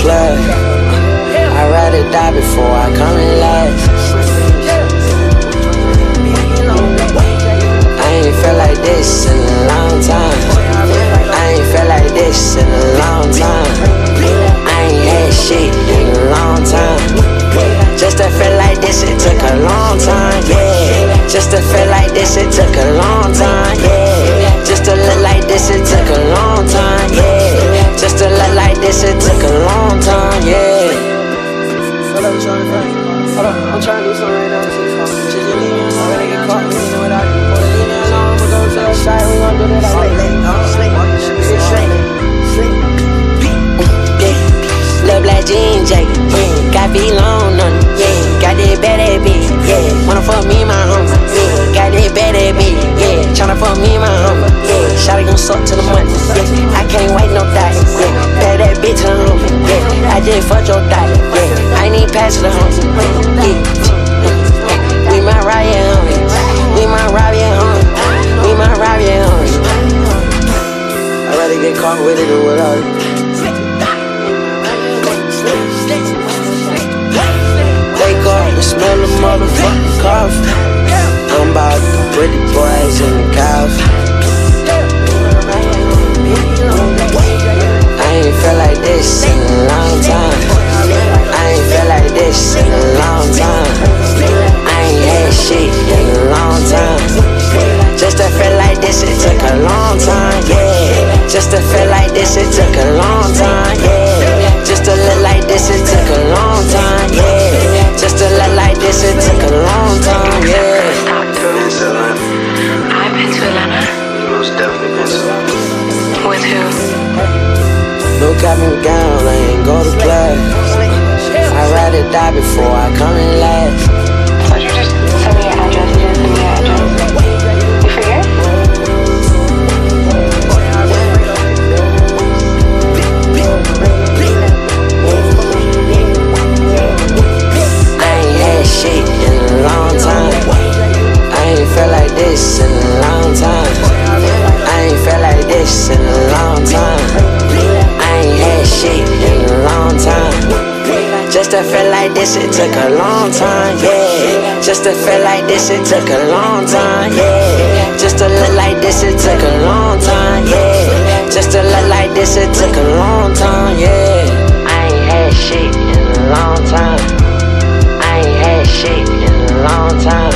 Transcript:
club. I'd rather die before I come in last. I ain't felt like this in a long time. I ain't felt like this in a long time. I ain't had shit in a long time. Just to feel like this, it took a long time, yeah. Just to feel like this, it took a long time, yeah. Just to look like this, it took a long time, yeah. Just to look like this, it took a long time, yeah. Hold up, I'm trying to do something right now. Just leave me alone, I'm gonna get caught with you without you. Leave me alone, we're gonna go to the side, we gon' do that Lil' black jean jacket, yeah. Got V-Long on it, yeah. Got that bad ass bitch, yeah. Wanna fuck me and my homie, yeah. Got that bad ass bitch, yeah. Tryna fuck me and my homie, yeah. Shawty gon' suck to the money, yeah. I can't wait no daddy, yeah. Bad that bitch to the homie, yeah. I just fucked your daddy, yeah. I ain't even pass to the homie, yeah. We might rob your homie, we might rob your homie, we might rob your homie. I'd rather get caught with it than without it. Wake up and smell the motherfucking coffee. I'm about the pretty boys and the coffee. I ain't felt like this in a long time. I ain't felt like this in a long time. I ain't had shit in a long time. Just to feel like this, it took a long time, yeah. Just to feel like this, it took a long time, yeah. Just to look like this, it took a long time, yeah. Just to look like this, it took a long time, yeah. I've been to Atlanta. Most definitely been to Atlanta. With who? No cap and gown, I ain't go to class. I'd rather die before I come in last. Why'd you just send me your address? You didn't send me your address. You forget? I ain't had shit in a long time. I ain't felt like this in a long time. I ain't felt like this in a long time. I ain't had shit in a long time. Just to feel like this, it took a long time, yeah. Just to feel like this, it took a long time, yeah. Just to look like this, it took a long time, yeah. Just to look like this, it took a long time, yeah. I ain't had shit in a long time. I ain't had shit in a long time.